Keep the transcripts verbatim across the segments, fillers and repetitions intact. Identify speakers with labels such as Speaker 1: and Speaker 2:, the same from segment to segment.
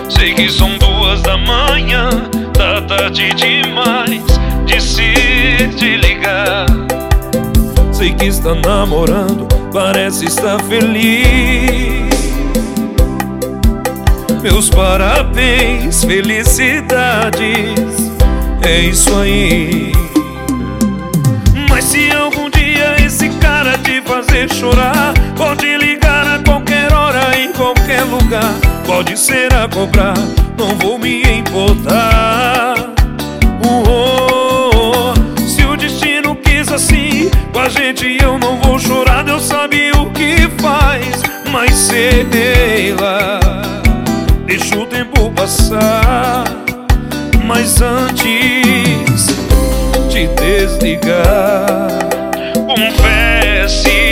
Speaker 1: Sei que são duas da manhã, tá tarde demais de se te ligar.
Speaker 2: Sei que está namorando, parece estar feliz. Meus parabéns, felicidades, é isso aí. Mas se algum dia esse cara te fazer chorar, pode ligar a qualquer hora, em qualquer lugar. Pode ser a cobrar, não vou me importar. Oh, oh, se o destino quis assim com a gente, eu não vou chorar. Deus sabe o que faz, mas sei lá, deixa o tempo passar. Mas antes de desligar,
Speaker 1: confesse,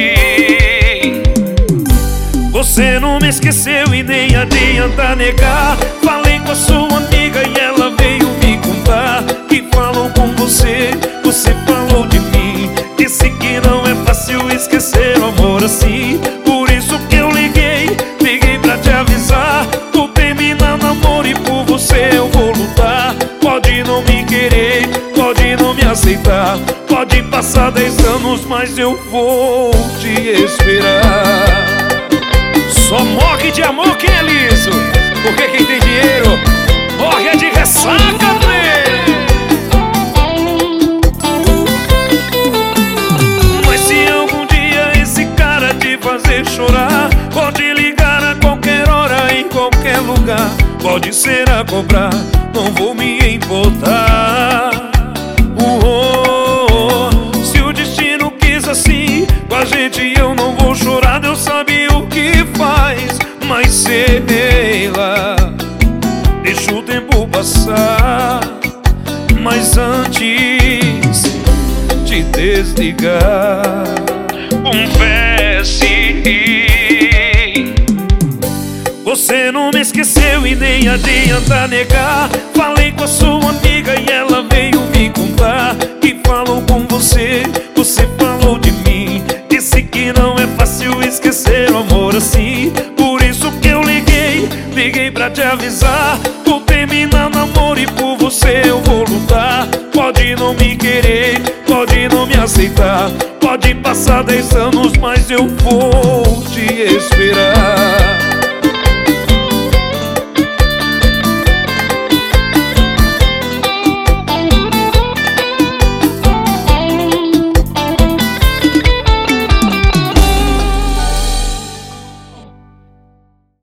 Speaker 2: você não me esqueceu e nem adianta negar. Falei com a sua amiga e ela veio me contar que falou com você, você falou de mim. Disse que não é fácil esquecer o amor assim. Por isso que eu liguei, liguei pra te avisar. Tô terminando namoro e por você eu vou lutar. Pode não me querer, pode não me aceitar, pode passar dez anos, mas eu vou te esperar. Só morre de amor quem é liso, porque quem tem dinheiro morre é de ressaca, velho. Mas se algum dia esse cara te fazer chorar, pode ligar a qualquer hora, em qualquer lugar. Pode ser a cobrar, não vou me importar. Oh, oh, oh. Se o destino quis assim com a gente, eu não vou chorar. Deus sabe o que faz, mas sei lá, deixa o tempo passar. Mas antes de desligar,
Speaker 1: confesse,
Speaker 2: você não me esqueceu e nem adianta negar. Falei com a sua amiga e ela veio me contar que falou com você, você falou de mim. Disse que não é fácil esquecer o amor assim. Por isso que eu liguei, liguei pra te avisar. Vou terminar namoro e por você eu vou lutar. Pode não me querer, pode não me aceitar, pode passar dez anos, mas eu vou te esperar.